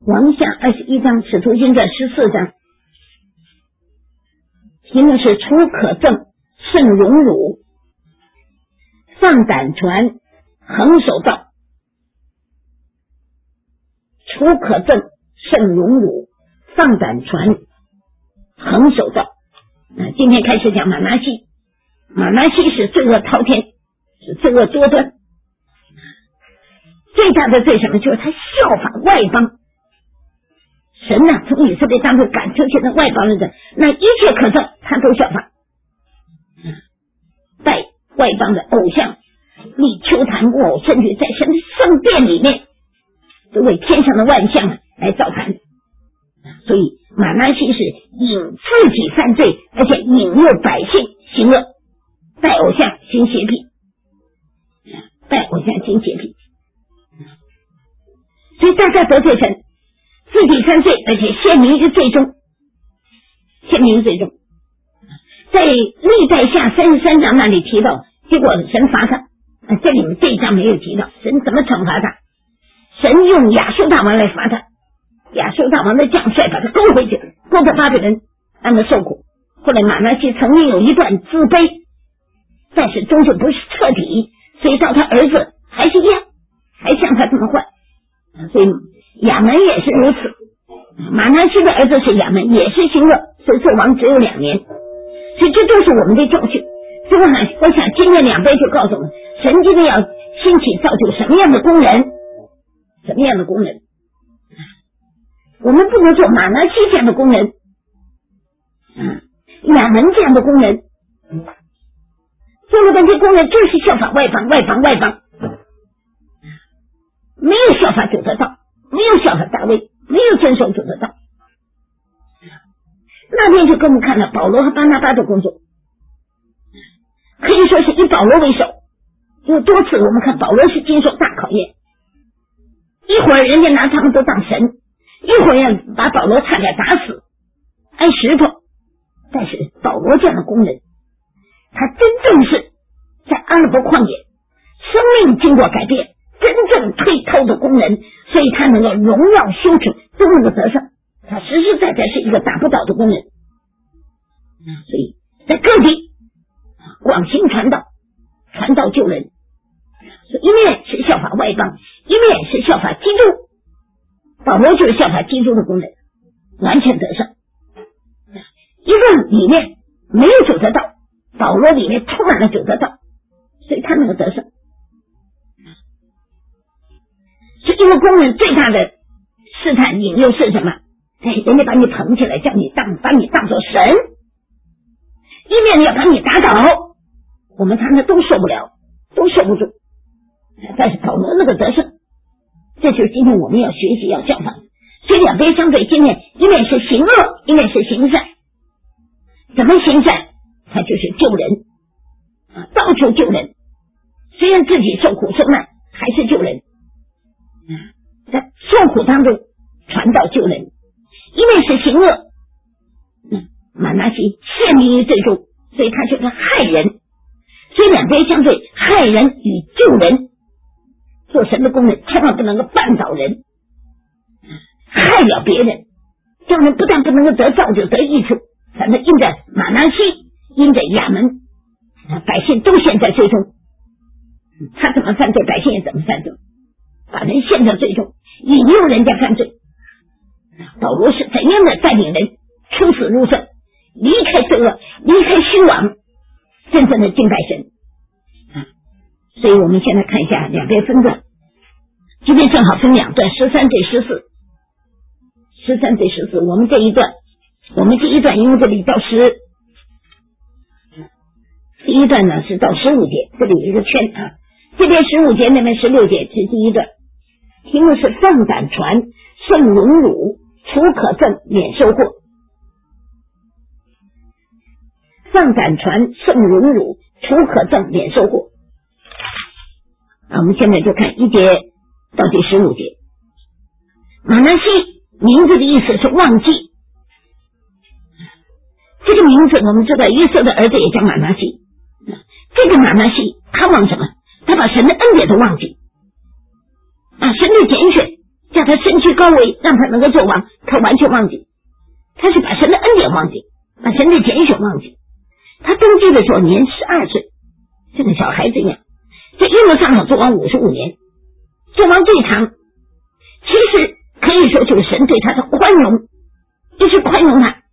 往下21章，使徒行传14章，题目是楚可憎，胜荣辱，放胆传，横守道。楚可憎，胜荣辱，放胆传，横守道。今天开始讲马拿西。马拿西是罪恶滔天，是罪恶多端，最大的罪什么？就是他效法外邦。神从以色列当中赶出去的外邦人的那一切可憎，他都效法，拜外邦的偶像，立丘坛木偶，甚至在神的圣殿里面都为天上的万象来造坛。所以马拿西是引自己犯罪，而且引诱百姓行恶，拜偶像行邪僻，拜偶像行邪僻。所以大家得罪神，自己犯罪，而且陷于罪中，在历代下33章那里提到，结果神罚他，这里面这一章没有提到神怎么惩罚他。神用亚述大王来罚他，亚述大王的将帅把他勾回去，勾到巴比伦让他受苦。后来马拿西曾经有一段自卑，但是终究不是彻底，所以到他儿子还是一样，还像他这么坏。所以亚门也是如此，马拿西的儿子是亚门，也是行恶，所以做王只有2年。所以这都是我们的教训。所以我想今天2杯就告诉我们，神今天要兴起造就什么样的工人，我们不能做马拿西这样的工人，亚门这样的工人，做了半天工人就是效法外邦，没有效法主的道，没有效法大卫，没有遵守主的道。那天就给我们看了保罗和巴拿巴的工作，可以说是以保罗为首。有多次我们看保罗是经受大考验，一会儿人家拿他们都当神，一会儿要把保罗差点打死，挨石头。但是保罗这样的工人，他真正是在阿拉伯旷野，生命经过改变，真正退透的工人，所以他能够荣耀羞耻都能够得上，他实实在在是一个打不倒的工人。所以在各地广行传道救人，所以一面是效法外邦，一面是效法基督。保罗就是效法基督的工人，完全得上。一个里面没有主的道，保罗里面充满了主的道，所以他能够得胜。所以一个工人最大的试探引诱是什么？人家把你捧起来，把你当作神，一面要把你打倒，我们常常都受不了，都受不住。但是保罗那个得胜，这就是今天我们要学习要效法。所以2边相对，今天一面是行恶，一面是行善。怎么行善？他就是救人，到处救人，虽然自己受苦受难，还是救人，在受苦当中传道救人。一面是行恶，马拿西陷于罪中，所以他就是害人。所以2边相对，害人与救人。做神的工人千万不能够绊倒人，害了别人，这样人不但不能够得造就得益处，反正因着马拿西，因着亚门，百姓都陷在罪中。他怎么犯罪，百姓也怎么犯罪，把人陷在罪中，引诱人家犯罪。保罗是怎样的带领人出死入生，离开罪恶，离开虚妄，真正的敬拜神。所以我们现在看一下2边分段，今天正好分2段，13对14。我们这一段因为这里到10，第一段呢是到15节，这里有一个圈这边15节，那边16节是第一段，题目是放胆传，胜荣辱，楚可憎，免收获。放胆传，胜荣辱，楚可憎，免收获。我们现在就看1节到第15节。马拿西名字的意思是忘记，这个名字我们知道约瑟的儿子也叫马拿西。这个马拿西他忘什么？他把神的恩典都忘记，神的拣选叫叫他身居高位，让他能够做王，他完全忘记，他是把神的恩典忘记，把神的拣选忘记。他登基的时候年12岁，这个小孩子一样，在耶路撒冷做王55年，做王最长，其实可以说就是神对他的宽容，就是宽容他。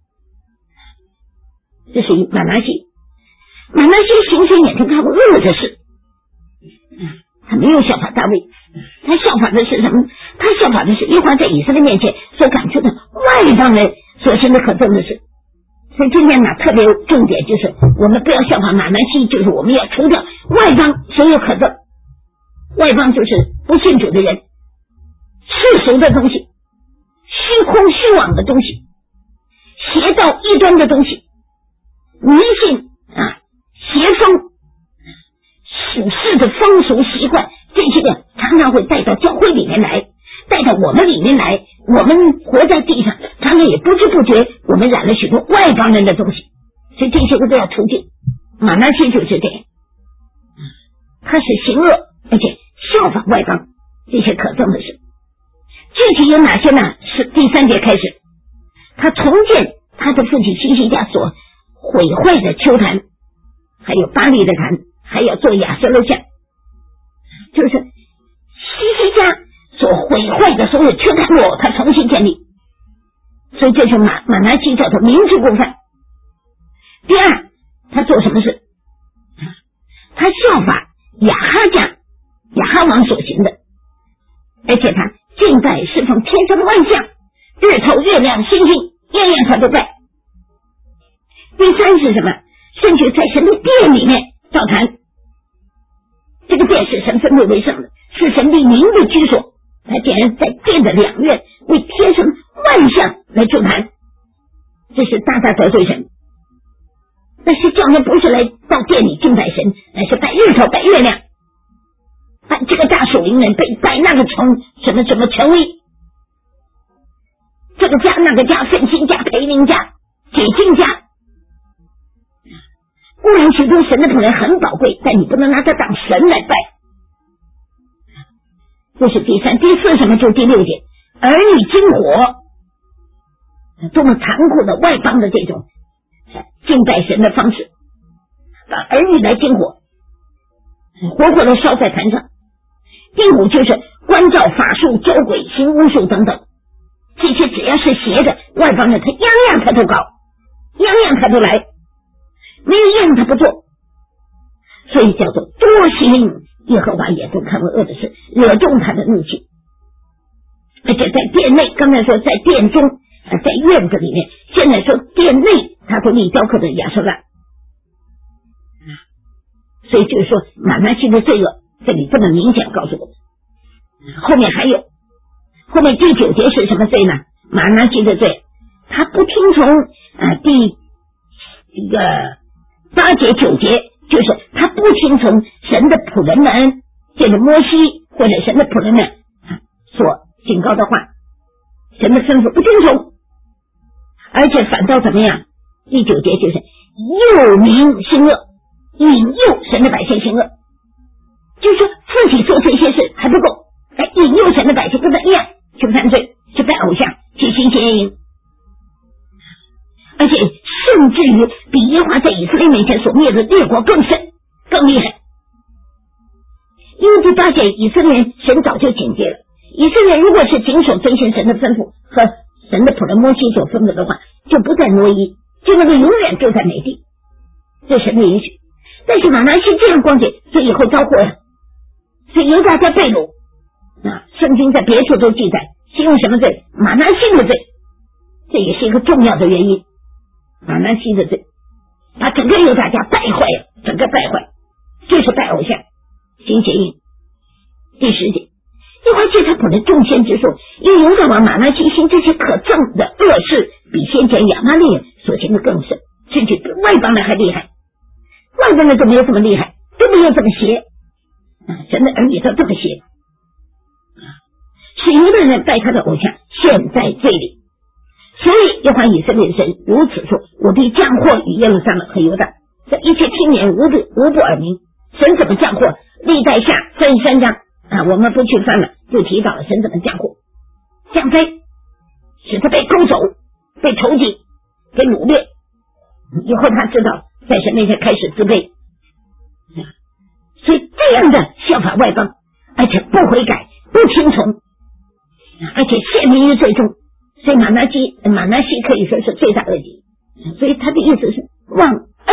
这是马拿西，马拿西行前眼睛看过恶的事，他没有效法大卫，他效法的是什么？他效法的是耶和华在以色列面前所感出的外邦人所行的可憎的事。所以今天呢，特别重点就是我们不要效法马拿西，就是我们要除掉外邦所有可憎。外邦就是不信主的人，世俗的东西，虚空虚妄的东西，邪道异端的东西，迷信邪风，属世的风俗习惯，这些个常常会带到教会里面来，带到我们里面来。我们活在地上，常常也不知不觉我们染了许多外邦人的东西，所以这些个都要除尽。马拿西就是这样，他是行恶，而且效法外邦这些可憎的事。具体有哪些呢？是第3节开始，他重建他的父亲西西家所毁坏的丘坛，还有巴力的坛，还要做亚舍勒像，就是西西家所毁坏的所有丘坛落，他重新建立。所以这是马拿西叫做明知故犯。第二，他做什么事？他效法亚哈王所行的，而且他敬拜侍奉天上的万象，日头月亮星星样样他都拜。第三是什么？甚至在神的殿里面造坛，这个殿是神分别为圣的，是神立名的居所。他竟然在殿的2院为天上万象来筑坛，这是大大得罪神。但是叫人不是来到殿里敬拜神，而是拜日头拜月亮，拜这个大属灵人，拜那个什么权威，这个家那个家，奋心家培灵家解经家。固然其中神的仆人很宝贵，但你不能拿它当神来拜。这是第3。第4什么？就第6节，儿女经火，多么残酷的外邦的这种敬拜神的方式，把儿女来经火，活活的烧在坛上。第5就是关照法术、交鬼、行巫术等等，这些只要是邪的外邦人，他样样他都搞，样样他都来，没有一样他不做。所以叫做多行耶和华眼中看为恶的事，惹动他的怒气。而且在殿内，刚才说在殿中，在院子里面，现在说殿内他都立雕刻的亚舍拉。所以就是说马拿西的罪恶这里这么明显告诉我们。后面还有，后面第9节是什么罪呢？马拿西的罪，他不听从第8节9节，就是他不听从神的仆人们，就是摩西或者神的仆人们所警告的话，神的吩咐不听从，而且反倒怎么样？第9节就是诱民行恶，引诱神的百姓行恶，就是说自己做这些事还不够，来引诱神的百姓跟他一样去犯罪，去拜偶像，去行邪淫，而且甚至于比耶和华在以色列面前所灭的列国更甚更厉害。因为第8节以色列人神早就警戒了，以色列人如果是谨守遵循神的吩咐和神的仆人摩西所吩咐的话，就不再挪移，就能够永远住在美地，这神的允许。但是马拿西这样光景，所以以后遭祸了，所以犹大家被掳圣经在别处都记载是用什么罪？马拿西的罪，这也是一个重要的原因。马拿西的罪把整个犹大家败坏了，整个败坏，就是拜偶像行邪淫。第10节，耶和华借他仆人众先之数，因为犹大王马拿西行这些可憎的恶事，比先前亚玛力人所行的更甚，甚至比外邦人还厉害。外邦人都没有这么厉害，都没有这么邪，神的儿女都这么邪，使犹大人拜他的偶像陷在罪里。所以耶和华以色列神如此说，我必降祸与耶路撒冷和犹大，这一切听言无不耳鸣。神怎么降祸？历代下33章我们不去翻了，就提到了神怎么降祸。 降灾，使他被勾走，被仇敌给掳掠。以后他知道在神面前开始自卑，所以这样的效法外邦，而且不悔改，不听从，而且陷民于罪中。所以马拿西可以说是罪大恶极。所以他的意思是忘恩，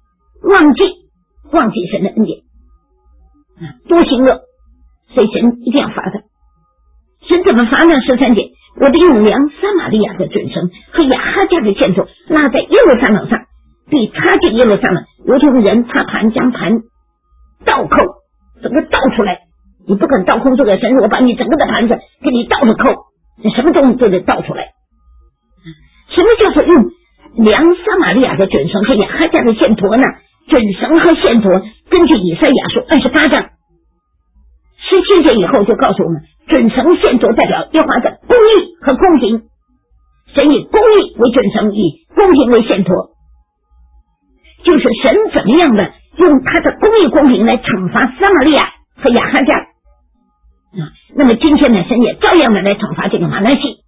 忘记神的恩典，多行恶，所以神一定要罚他。神怎么罚呢？13节，我必用量撒玛利亚的准绳和亚哈家的线索拉在耶路撒冷上，必插进耶路撒冷，如同人踏盘将盘倒扣，整个倒出来。你不肯倒空这个神，我把你整个的盘子给你倒着扣，你什么东西都得倒出来。什么叫做用量撒玛利亚的准绳和亚哈家的线砣呢？准绳和线砣根据以赛亚书28章17节以后就告诉我们，准绳线砣代表耶和华的公义和公平。神以公义为准绳，以公平为线砣，就是神怎么样的用他的公义公平来惩罚撒玛利亚和亚哈家。那么今天呢，神也照样的来惩罚这个马拿西，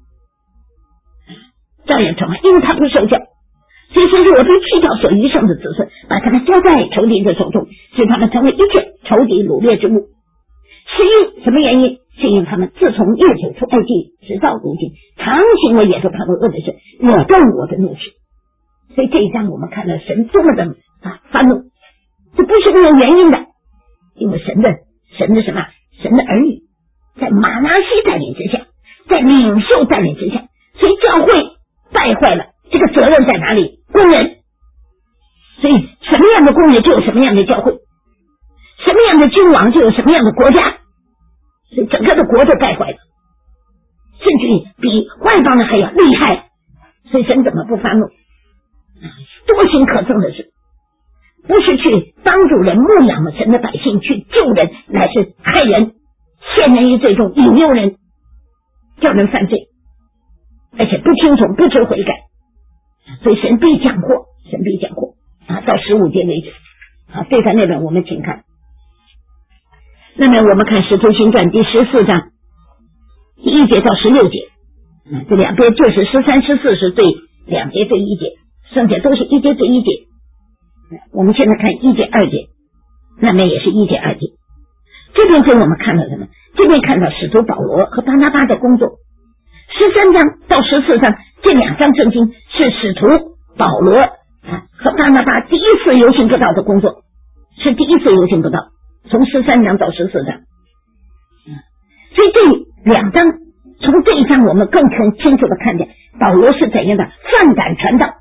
照样惩罚，因为他不受教。所以神说，我必弃掉所余剩的子孙，把他们交在仇敌的手中，使他们成为一切仇敌掳掠之物。是因什么原因？是因他们自从列祖出埃及直到如今，常行为也是他们恶的事，惹动我的怒气。所以这一章我们看到神多么的发怒，这不是没有原因的，因为神的什么？神的儿女在马拿西带领之下，在领袖带领之下，所以教会败坏了，这个责任在哪里？工人。所以什么样的工人就有什么样的教会，什么样的君王就有什么样的国家，所以整个的国都败坏了，甚至于比外邦人还要厉害。所以神怎么不发怒？多行可憎的事，不是去帮助人牧养了神的百姓，去救人，乃是害人，陷人于罪中，引诱人，叫人犯罪，而且不听从，不知悔改。所以神必降祸，到15节为止。对他那本我们请看。那么我们看《使徒行传》第14章第1节到16节，这两边就是13、14是对2节对1节，剩下都是1节对1节。我们现在看1节2节，那边也是1节2节。这边给我们看到什么？这边看到使徒保罗和巴拿巴的工作。13章到14章这2章圣经是使徒保罗和巴拿巴第一次游行布道的工作，是第一次游行布道，从13章到14章。所以这2章，从这一章我们更清楚的看见保罗是怎样的放胆传道，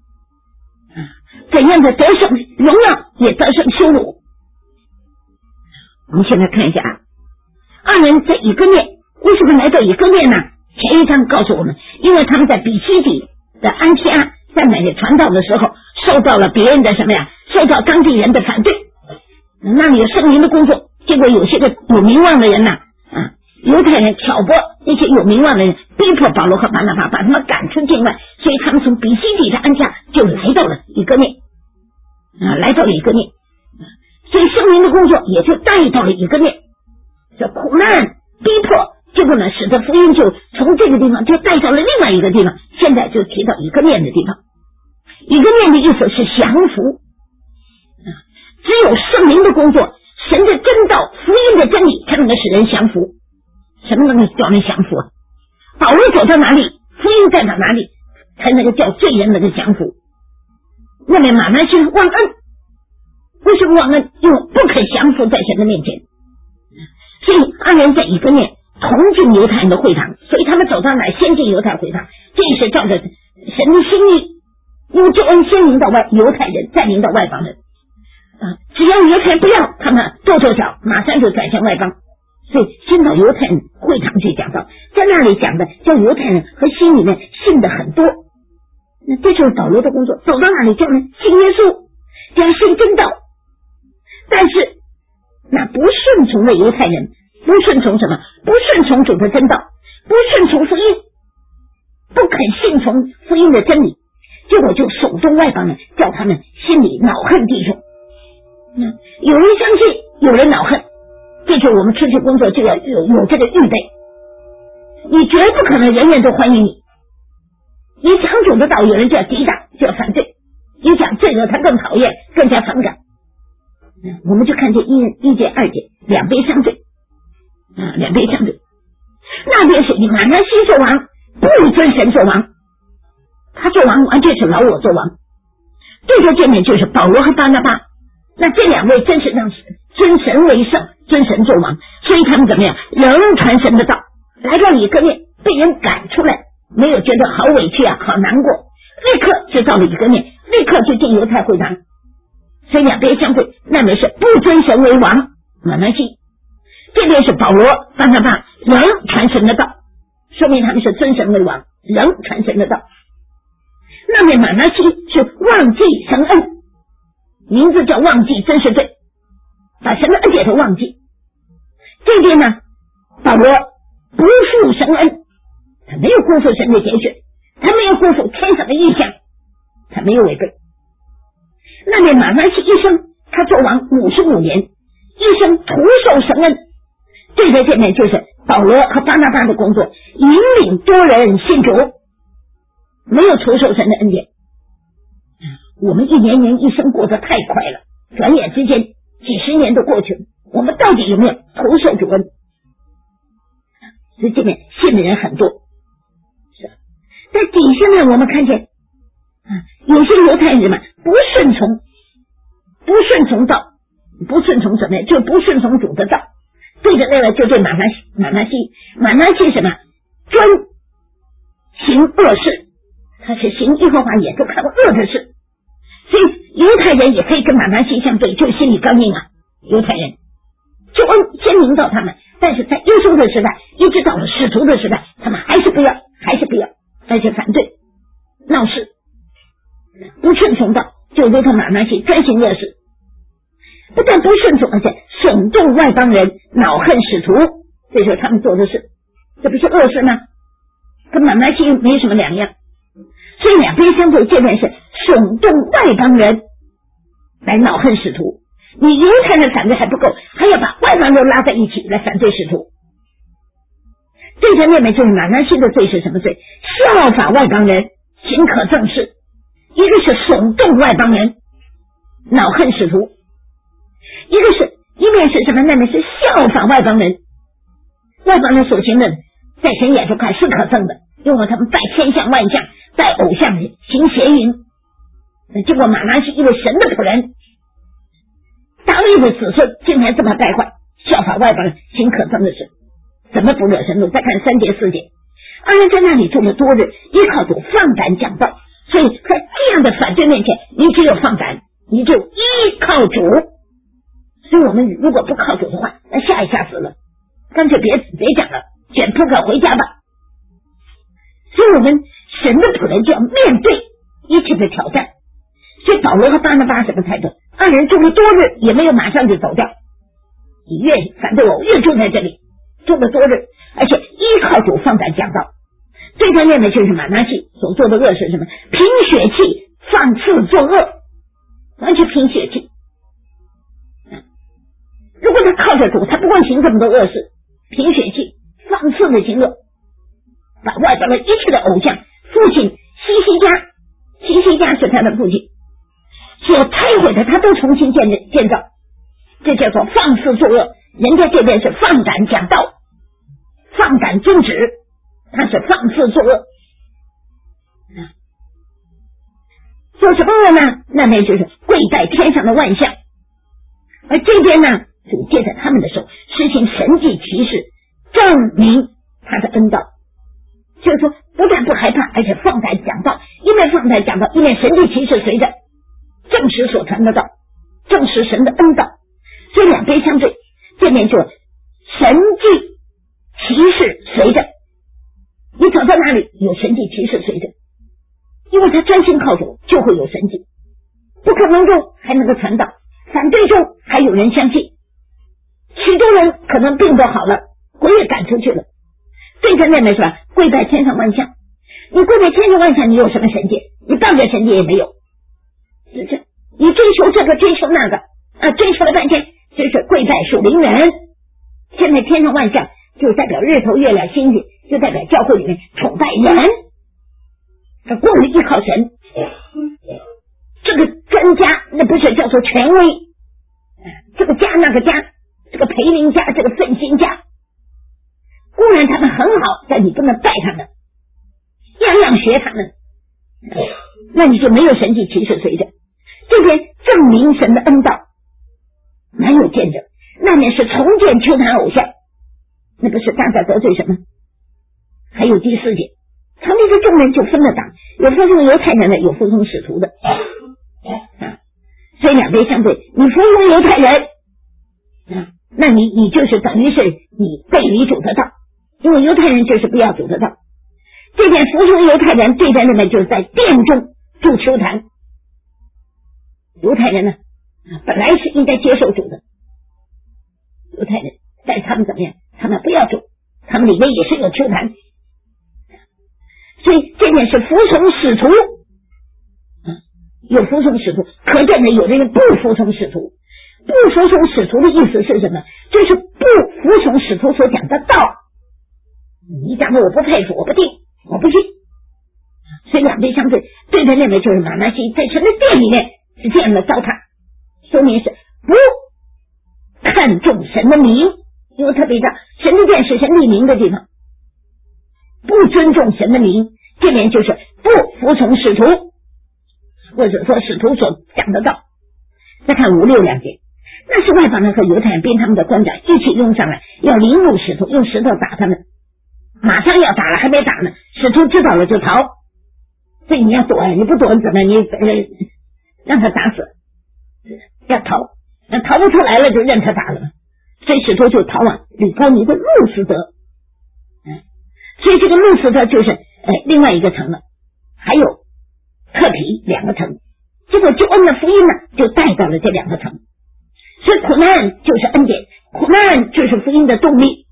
怎样的得胜荣耀也得胜羞辱。我们现在看一下二人在以哥念，为什么来到以哥念呢？前一章告诉我们，因为他们在比西底的安提阿在那里传道的时候，受到了别人的受到当地人的反对，那里有圣灵的工作，结果有些个有名望的人犹太人挑拨那些有名望的人，逼迫保罗和巴拿巴，把他们赶出境外，所以他们从比西底的安提阿就来到了以哥念，所以圣灵的工作也就带到了以哥念。这苦难逼迫，结果呢，使得福音就从这个地方就带到了另外一个地方，现在就提到以哥念的地方。以哥念的意思是降服，只有圣灵的工作，神的真道，福音的真理才能够使人降服。什么能够叫人降服？保罗走到哪里，福音带到哪里，才能够叫罪人能够降服。那么马拿西忘恩，为什么忘恩？因为不肯降服在神的面前。所以二人在以哥念同进犹太人的会堂，所以他们走到哪先进犹太会堂，这是照着神的心意，因为救恩先临到犹太人，再临到外邦人只要犹太人不要，他们跺脚，马上就转向外邦，所以先到犹太人会堂去讲道，在那里讲的叫犹太人和心里面信的很多。那这就是保罗的工作，走到哪里叫人信耶稣，叫人信真道。但是那不顺从的犹太人，不顺从什么？不顺从主的真道，不顺从福音，不肯信从福音的真理，结果就手中外邦人，叫他们心里恼恨弟兄。有人相信，有人恼恨，这就是我们出去工作就要有这个预备。 你绝不可能人人都欢迎你。你讲主的道，有人就要抵挡，就要反对；你讲罪恶，他更讨厌，更加反感。我们就看见一节二节两边相对两边相对。那边是以马拿西做王，不尊神做王，他做王完全是老我做王。对着见面就是保罗和巴拿巴，那这两位真是让尊神为圣，尊神做王，所以他们怎么样，仍传神的道，来到以哥念被人赶出来，没有觉得好委屈啊，好难过，立刻就到了以哥念，立刻就进犹太会堂。所以两边相会，那边是不尊神为王马拿西，这边是保罗巴拿巴仍传神的道，说明他们是尊神为王，仍传神的道。那边马拿西是忘记神恩，名字叫忘记，真是罪，把神的恩典都忘记。这边呢，保罗不负神恩，他没有辜负神的拣选，他没有辜负天上的意象，他没有违背。那边马拿西一生，他做王55年，一生徒受神恩。对着这面就是保罗和巴拿巴的工作，引领多人信主，没有徒受神的恩典。我们一年年一生过得太快了，转眼之间几十年都过去了，我们到底有没有徒受主恩？所以这边信的人很多，是吧？在底下呢，我们看见有些犹太人嘛，不顺从道，不顺从什么呀？就不顺从主的道。对着那个就对马拿西什么？专行恶事，他是行耶和华眼中看恶的事。所以犹太人也可以跟马拿西相对，就心里刚硬啊。犹太人救恩先临到他们，但是在耶稣的时代，一直到了使徒的时代，他们还是不要，而且反对闹事，不顺从道，就如同马拿西专行恶事。不但不顺从，而且耸动外邦人，恼恨使徒，这就是他们做的事，这不是恶事吗？跟马拿西没什么两样。所以两边相对，这边是耸动外邦人来恼恨使徒，你犹太人反对还不够，还要把外邦人拉在一起来反对使徒。对着那边就是马拿西的罪是什么罪？效法外邦人，行可憎事。一个是耸动外邦人，恼恨使徒，一面是什么？那边是效法外邦人，外邦人所行的在神眼中看是可憎的，因为他们拜千象万象，拜偶像，行邪淫。结果马拿西因为神的仆人，大卫的子孙竟然这么败坏，效法外邦人，行可憎的事，怎么不惹神怒？再看3节4节，二人在那里住了多日，依靠主放胆讲道。所以在这样的反对面前，你只有放胆，你就依靠主。所以我们如果不靠主的话，那吓死了，干脆别讲了，卷铺盖回家吧。所以我们神的仆人就要面对一切的挑战。所以保罗和巴拿巴什么态度？二人住了多日，也没有马上就走掉，你越反对我，越住在这里，住了多日，而且依靠主放胆讲道。对他面的就是马拿西所做的恶是什么？凭血气放肆作恶，完全凭血气。如果他靠着主，他不会行这么多恶事，凭血气放肆的行恶，把外邦人一切的偶像，父亲西西家是他的父亲所拆毁的，他都重新建造，这叫做放肆作恶。人家这边是放胆讲道，放胆遵旨，他是放肆作恶。做什么恶呢？那边就是跪拜天上的万象，而这边呢，主借着他们的手实行神迹奇事，证明他的恩道。就是说不但不害怕，而且放胆讲道，一面放胆讲道，一面神迹奇事随着，证实所传的道，证实神的恩道。所以两边相对，这边就神迹奇事随着，你走到哪里有神迹奇事随着，因为他专心靠主，就会有神迹。不可能中还能够传道，反对中还有人相信，许多人可能病都好了，鬼也赶出去了。对他那边是吧？跪拜天上万象，你跪拜天上万象，你有什么神迹？你半个神迹也没有。是这，你追求这个追求那个追求了半天，就是跪拜属灵人。现在天上万象就代表日头月亮星星， 就代表教会里面崇拜人，他过于依靠神。这个真家那不是叫做权威，这个家那个家，这个培灵家，这个奋心家，固然他们很好，但你不能拜他们，样样学他们，那你就没有神迹奇事随着。这边证明神的恩道，哪有见证？那面是重建丘坛偶像，那不是大大得罪什么？还有第4节，城里的众人就分了党，有服从犹太人的，有服从使徒的。所以两边相对，你服从犹太人，那你就是等于是你背离主的道，因为犹太人就是不要主的道。这边服从犹太人，对在那边就是在殿中筑丘坛。犹太人呢，本来是应该接受主的，犹太人，但他们怎么样？他们不要主，他们里面也是有丘坛。所以这边是服从使徒，有服从使徒，可见的有的人不服从使徒。不服从使徒的意思是什么？就是不服从使徒所讲的道。你讲的我不佩服，我不听，我不信。所以两边相对，对他认为就是马拿西在神的殿里面是这样的糟蹋，说明是不看重神的名，因为特别的神的殿是神立名的地方，不尊重神的名，这边就是不服从使徒，或者说使徒所讲的道。再看5、6两节，那是外邦人和犹太人并他们的官长一起拥上来，要凌辱使徒，用石头打他们，马上要打了，还没打呢，使徒知道了就逃。所以你要躲，你不躲怎么？你让他打死，要逃，那逃不出来了就任他打了。所以使徒就逃往吕高尼的路斯德，所以这个路斯德就是另外一个城了，还有特皮2个城。结果救恩的福音呢，就带到了这2个城。所以苦难就是恩典，苦难就是福音的动力。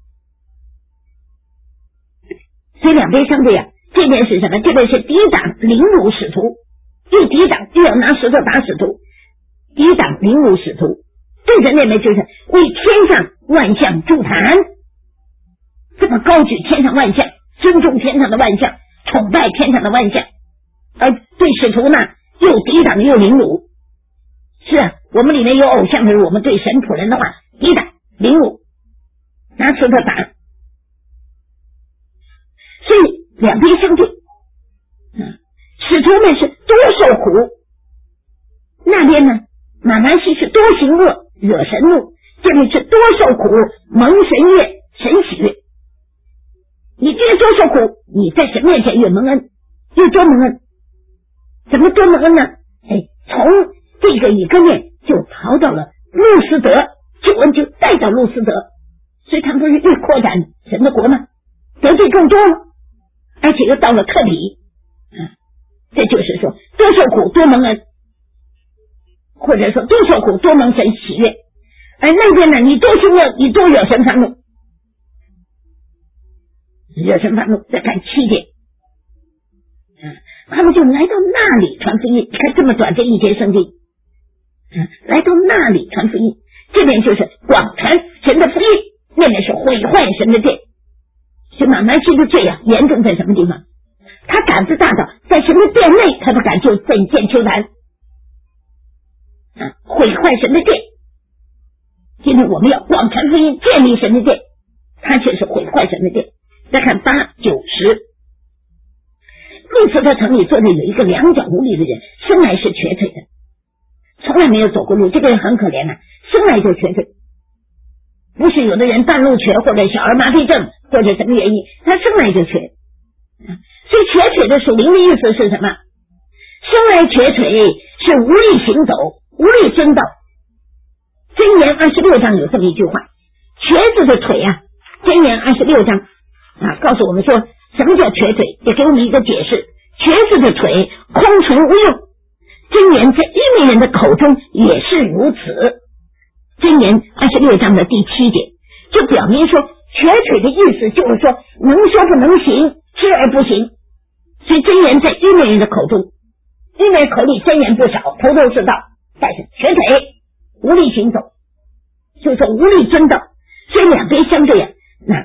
所以两边相对啊，这边是什么？这边是抵挡凌辱使徒，又抵挡又要拿石头打使徒，抵挡凌辱使徒。对着那边就是为天上万象筑坛，这么高举天上万象，尊重天上的万象，崇拜天上的万象，而对使徒呢又抵挡又凌辱。是啊，我们里面有偶像的人，我们对神仆人的话抵挡凌辱，拿石头打。所以两边相对，使徒们是多受苦，那边呢马拿西是多行恶惹神怒，这里是多受苦蒙神悦神喜悦。你越多受苦，你在神面前越蒙恩，越多蒙恩。怎么多蒙恩呢？从这个以哥念就逃到了路斯德，救恩就带到路斯德，所以他们不是越扩展神的国吗？得罪更多了，而且又到了特里，这就是说多受苦多蒙恩，或者说多受苦多蒙神喜悦。而那边呢，你多行恶，你多惹神愤怒，惹神愤怒。再看7节，他们就来到那里传福音。你看这么短这一节圣经，来到那里传福音，这边就是广传神的福音，那边是毁坏神的殿。所以马拿西的罪啊，严重在什么地方？他胆子大到在神的殿内他都敢就建丘坛，毁坏神的殿。今天我们要广传福音，建立神的殿，他却是毁坏神的殿。再看8、9、10，路斯德城里坐着有一个两脚无力的人，生来是瘸腿的，从来没有走过路。这个人很可怜生来就瘸腿，不是有的人半路瘸或者小儿麻痹症或者什么原因，他生来就瘸。所以瘸腿的属灵的意思是什么？生来瘸腿是无力行走，无力遵道。箴言26章有这么一句话，瘸子的腿啊，箴言26章告诉我们说什么叫瘸腿，也给我们一个解释。瘸子的腿空存无用，箴言在愚昧人的口中也是如此。箴言26章的第7节就表明说，瘸腿的意思就是说能说不能行，知而不行。所以箴言在愚昧人的口中，愚昧口里箴言不少，头头是道，但是瘸腿无力行走，就是说无力遵道。所以两边相对那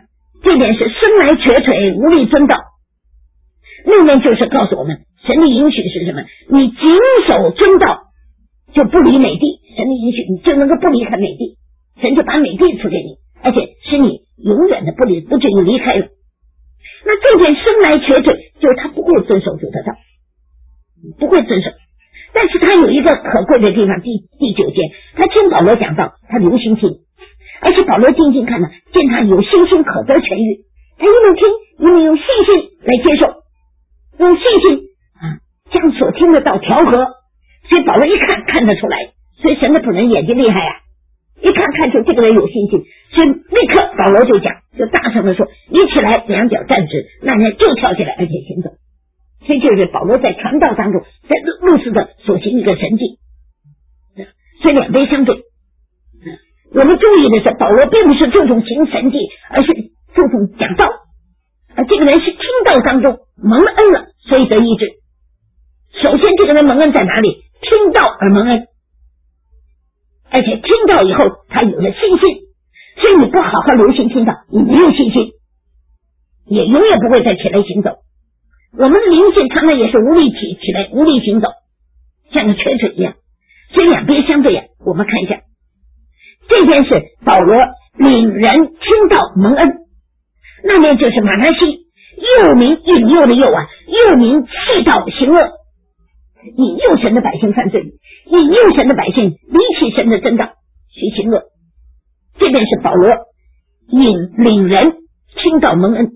这边是生来瘸腿无力遵道，那边就是告诉我们神的允许是什么？你谨守遵道就不离美地，神的允许你就能够不离开美地，神就把美地赐给你，而且使你永远的不至于离开了。那这边生来瘸腿就是他不会遵守主的道，不会遵守，但是他有一个可贵的地方，第9节他听保罗讲道，他留心听，而且保罗定睛看呢，见他有信心可得痊愈，他一面听一面用信心来接受，用信心将所听的道调和，所以保罗一看得出来，所以神的仆人眼睛厉害啊，一看出这个人有信心，所以立刻保罗就讲，就大声的说，你起来两脚站直，那人就跳起来而且行走。所以就是保罗在传道当中，在路斯的所行一个神迹，所以两边相对。我们注意的是，保罗并不是注重行神迹，而是注重讲道，而这个人是听道当中蒙恩了，所以得医治。首先这个人蒙恩在哪里？听道而蒙恩，而且听到以后他有了信心，所以你不好好留心听到，你没有信心，也永远不会再起来行走。我们的灵性常常也是无力起来，无力行走，像个瘸腿一样。所以两边相对我们看一下，这边是保罗领人听道蒙恩，那边就是马拿西诱名引诱的诱诱名弃道行恶，引诱神的百姓犯罪，引诱神的百姓离弃神的真道去行恶。这边是保罗领人听道蒙恩，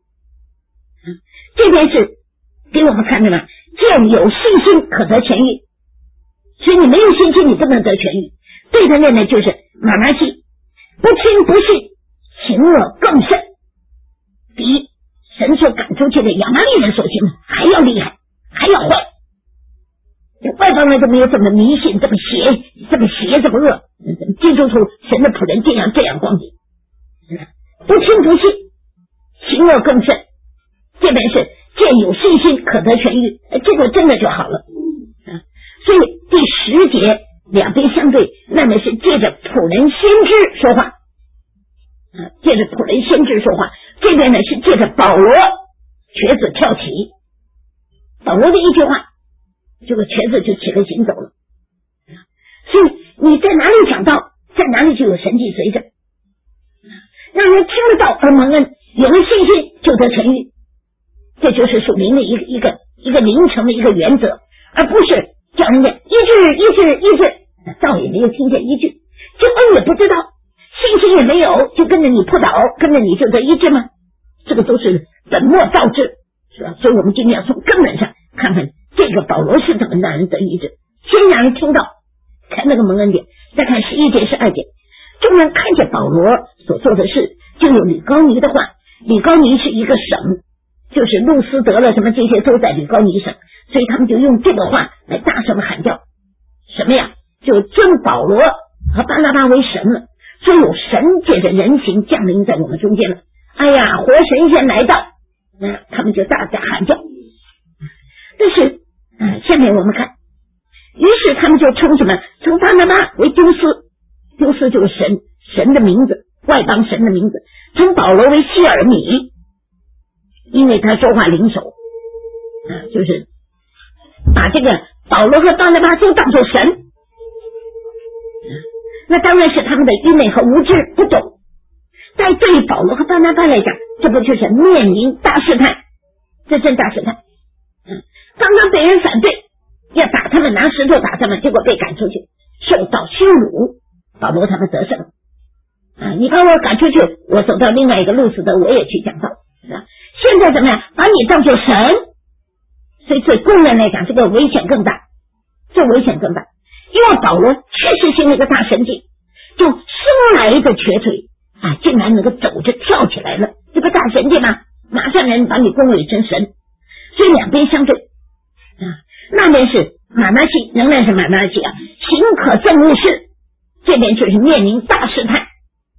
这边是给我们看的呢，见有信心可得痊愈，所以你没有信心你不能得痊愈。对的面呢就是马拿西不听不信行恶更甚，比神所赶出去的亚玛力人所行还要厉害，还要坏。外邦人都没有这么迷信，这么邪这么恶，基督徒神的仆人这样光景，不听不信行恶更甚。这边是见有信心可得痊愈，这个真的就好了。所以第10节两边相对，那么是借着仆人先知说话，借着仆人先知说话。这边呢是借着保罗瘸子跳起，保罗的一句话，这个瘸子就起来行走了。所以你在哪里讲道，在哪里就有神迹随着，让人听得到而蒙恩，有了信心就得痊愈。这就是属灵的一个灵程的一个原则，而不是叫人家医治，道也没有听见医治，救恩也不知道，信心也没有，就跟着你扑倒，跟着你就得医治吗？这个都是本末倒置，是吧？所以我们今天要从根本上看看这个保罗是怎么让人得医治。先让人听到，看那个蒙恩典，再看11节12节，众人看见保罗所做的事，就有吕高尼的话。吕高尼是一个省，就是路斯德了什么这些都在吕高尼省，所以他们就用这个话来大声的喊叫什么呀？就尊保罗和巴拿巴为神了，所以有神借着人形降临在我们中间了。哎呀，活神仙来到，他们就大家喊叫。但是下面我们看，于是他们就称什么？称巴拿巴为丢斯，丢斯就是神的名字，外邦神的名字。称保罗为希尔米，因为他说话灵手，就是把这个保罗和巴拿巴都当作神。那当然是他们的愚昧和无知不懂，但对于保罗和巴拿巴来讲，这不就是面临大试探？这真大试探。刚刚被人反对，要打他们，拿石头打他们，结果被赶出去，受到羞辱。保罗他们得胜了。你把我赶出去，我走到另外一个路斯的，我也去讲道。现在怎么样？把你当作神，所以对工人来讲，这个危险更大，这危险更大。因为保罗确实行了一个大神迹，就生来的瘸腿竟然能够走着跳起来了，这个大神迹嘛，马上人把你恭维成神。所以两边相对，那边是马拿西，仍然是马拿西行可憎恶事，这边就是面临大试探。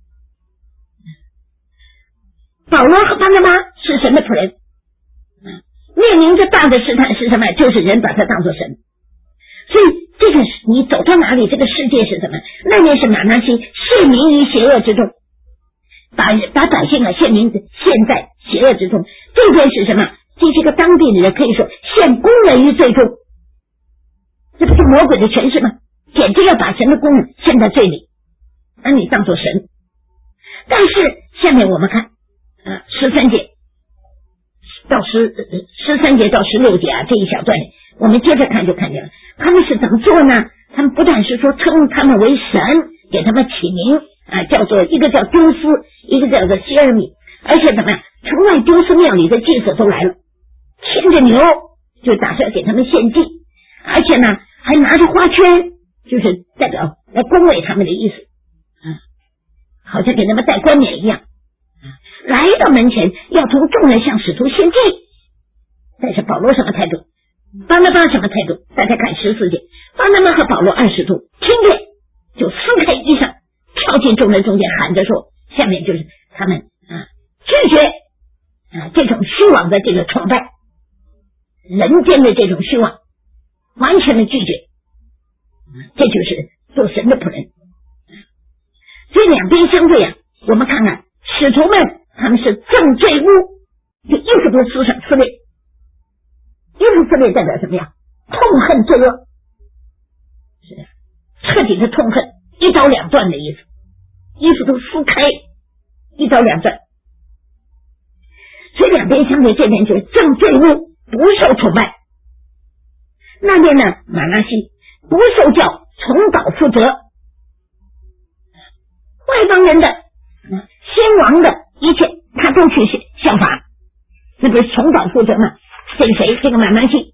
保罗和巴拿巴是神的仆人，面临着大的试探是什么？就是人把他当作神。所以这个你走到哪里，这个世界是什么？那边是马拿西，陷民于邪恶之中， 把百姓献民陷在邪恶之中。这边是什么？这些个当地的人可以说陷工人于罪中，这不是魔鬼的权势吗？简直要把神的工人陷在罪里，把你当作神。但是下面我们看13节到13节到16节这一小段里，我们接着看就看见了，他们是怎么做呢？他们不但是说称他们为神，给他们起名叫做一个叫丢斯，一个叫做希尔米，而且怎么样？城外丢斯庙里的祭司都来了，牵着牛就打算给他们献祭，而且呢还拿着花圈，就是代表来恭维他们的意思好像给他们戴冠冕一样来到门前，要同众人向使徒献祭。但是保罗什么态度？巴拿巴什么态度？大家看14节，巴拿巴和保罗2使徒听见就撕开衣裳，跳进众人中间，喊着说，下面就是他们拒绝这种虚妄的这个崇拜，人间的这种虚妄，完全的拒绝。这就是做神的仆人。所以两边相对我们看看使徒们他们是正罪污，就衣服都撕裂。衣服撕裂代表什么呀？痛恨罪恶，是彻底的痛恨，一刀两断的意思，衣服都撕开，一刀两断。所以两边相对，这边就是正罪污，不受崇拜。那边呢，马拿西不受教，重蹈覆辙。外邦人的先王的一切他都去效法，这不是重蹈覆辙吗？谁这个马拿西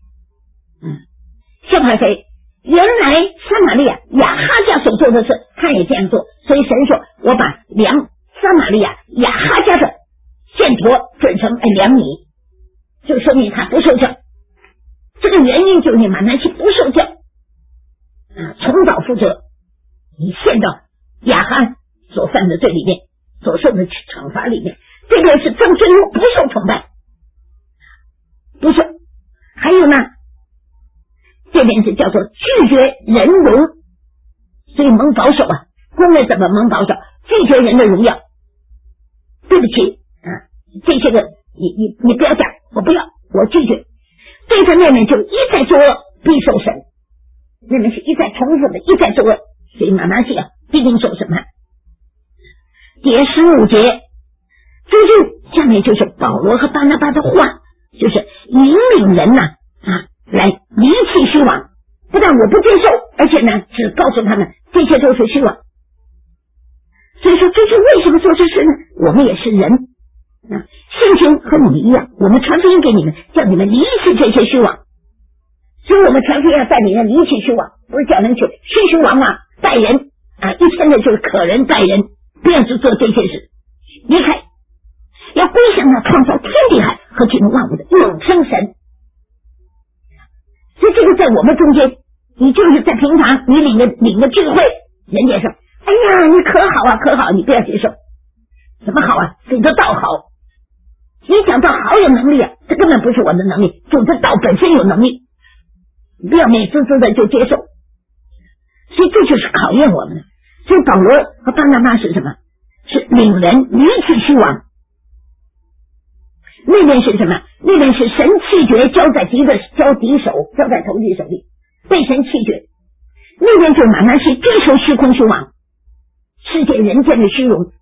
效法谁？原来撒玛利亚亚哈家所做的事他也这样做，所以神说我把撒玛利亚亚哈家的线砣转成2米，就说明他不受教。这个原因就是马拿西不受教重蹈覆辙，你陷到亚哈所犯的罪里面，所受的惩罚里面。这个是正罪污，不受崇拜，不受。还有呢，这边是叫做拒绝人荣，所以蒙保守工人怎么蒙保守？拒绝人的荣耀。对不起这些个你不要讲，我不要，我拒绝。对着那边就一再作恶，必受审。那边是一再重复的，一再作恶，所以马拿西必定受审判。第15节，就是下面就是保罗和巴拿巴的话，就是引领人来离弃虚妄，不但我不接受，而且呢只告诉他们这些都是虚妄。所以说这是为什么做这事呢？我们也是人性情和你们一样，我们传福音给你们，叫你们离弃这些虚妄。所以我们传福音要带领人离弃虚妄，不是叫人去虚虚妄妄待人一天的就是可人待人，不要去做这些事，离开，要归向那创造天地海和举动万物的永生神。所以这个在我们中间，你就是在平常你领个聚会，人家说哎呀你可好可好，你不要接受。什么好主的道好，你讲道好有能力这根本不是我的能力，主的道本身有能力，你不要美滋滋的就接受。所以这就是考验我们的。所以保罗和巴拿巴是什么？是领人离弃虚妄。那边是什么？那边是神弃绝交在敌手，交在仇敌手里，被神弃绝。那边就马拿西追求虚空虚妄，世界人间的虚荣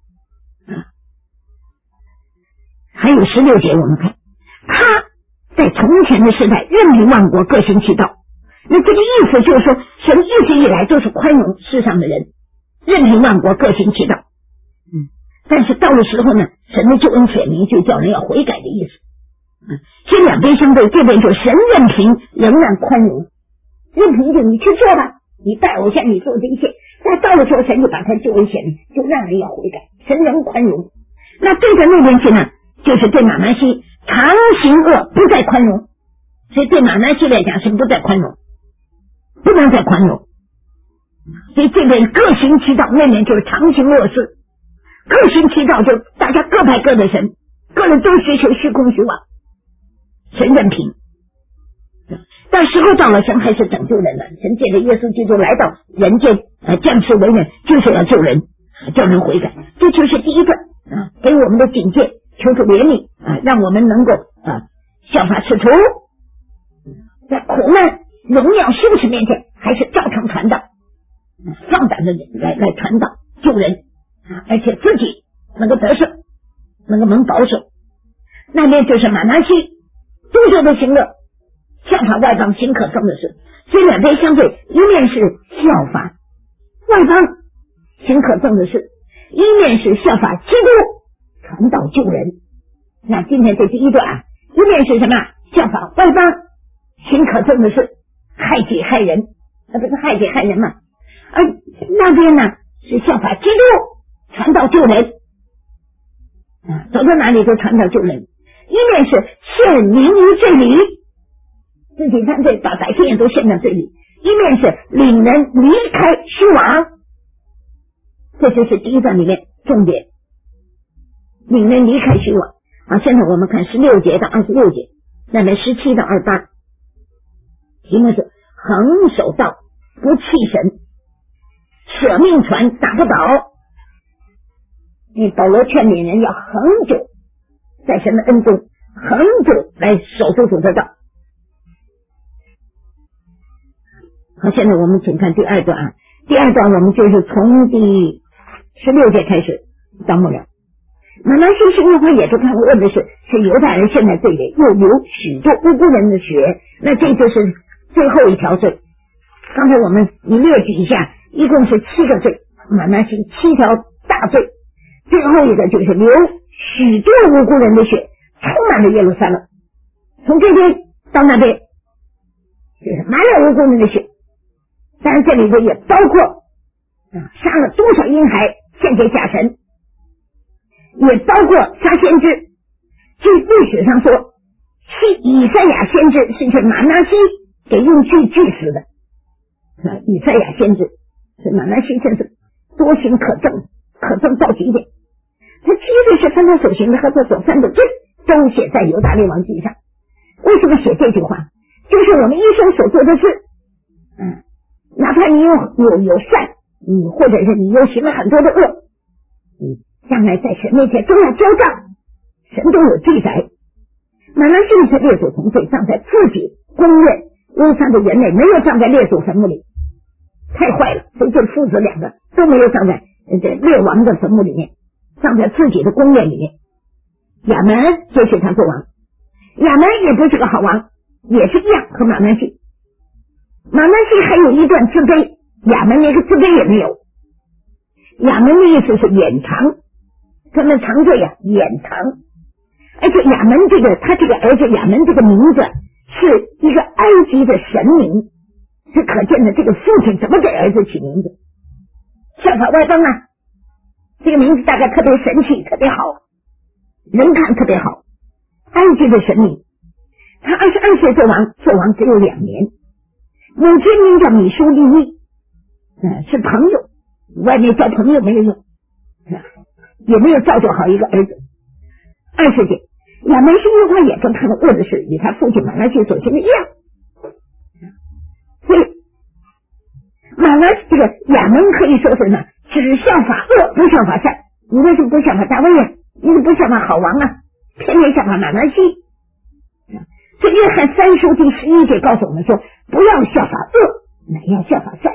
还有16节我们看，他在从前的时代任凭万国各行其道。那这个意思就是说，神一直以来都是宽容世上的人，任凭万国各行其道但是到了时候呢，神的救恩显明，就叫人要悔改的意思所以两边相对，这边就神任凭仍然宽容，任凭就你去做吧，你拜偶像你做这一切，但到了时候神就把他救恩显明，就让人要悔改，神仍宽容。那对着那边去呢，就是对马拿西常行恶，不再宽容。所以对马拿西来讲是不再宽容，不能再宽容。所以这边各行其道，那边就是常行恶事，各行其道就大家各拜各的神，个人都追求虚空虚妄，神任凭。但时候到了，神还是拯救人了，神借着耶稣基督来到人间降世为人，就是要救人叫人悔改。这就是第一个给我们的警戒，求主怜悯让我们能够效法使徒，在苦难荣耀羞耻面前还是照常传道，放胆的来传道救人而且自己能够得胜，能够蒙保守。那边就是马拿西诸州的行乐，效法外邦行可憎的事，所以两边相对，一面是效法外邦行可憎的事，一面是效法基督传道救人。那今天这第一段一面是什么？效法外邦行可憎的事，害己害人，那不是害己害人吗？而那边呢是效法基督传道救人走到哪里都传道救人。一面是陷民于罪里，自己犯罪把百姓也都陷在罪里，一面是领人离开虚妄。这就是第一段里面重点，领人离开虚妄现在我们看16节到26节，那边17到28，题目是恒守道不弃神，舍命传打不倒。保罗劝勉人要恒久在神的恩中，恒久来守住主的道。好，现在我们请看第二段第二段我们就是从第16节开始到末了。马拿西是因为也是看恶的事，是犹大人陷在罪里，又流许多无辜人的血，那这就是最后一条罪。刚才我们你列举一下，一共是7个罪，马拿西7条大罪，最后一个就是流许多无辜人的血，充满了耶路撒冷，从这边到那边就是满了无辜人的血。当然这里头也包括杀了多少婴孩献给假神，也包括杀先知。据历史上说，以赛亚先知是这马拿西给用锯死的以赛亚先知是马拿西真是多行可憎到极点。他绝对是分他所行的和他所犯的罪都写在犹大列王记上。为什么写这句话？就是我们一生所做的事哪怕你有善，或者是你又行了很多的恶，将来在神面前都要交账，神都有记载。马拿西是列祖同罪，葬在自己公认乌撒的园内，没有葬在列祖坟墓里，太坏了。所以这父子两个都没有葬在列王的坟墓里面，葬在自己的宫殿里面。亚门就是他做王，亚门也不是个好王，也是一样和马拿西。马拿西还有一段自卑，亚门连个自卑也没有。亚门的意思是掩藏，他们藏罪掩藏。而且亚门他这个儿子亚门这个名字是一个埃及的神名，是可见的这个父亲怎么给儿子起名字。效法外邦这个名字大概特别神气，特别好，人看特别好。埃及的神名，他22岁做王只有2年。母亲名叫米舒利尼是朋友，外面交朋友没有用也没有造就好一个儿子。20节，亚门是因为也跟他的恶的事与他父亲马拿西所行的一样，所以这个亚门可以说是只效法恶不效法善。你为什么不效法大卫你不效法好王偏偏效法马拿西。这约翰3书第11节告诉我们说，不要效法恶，乃要效法善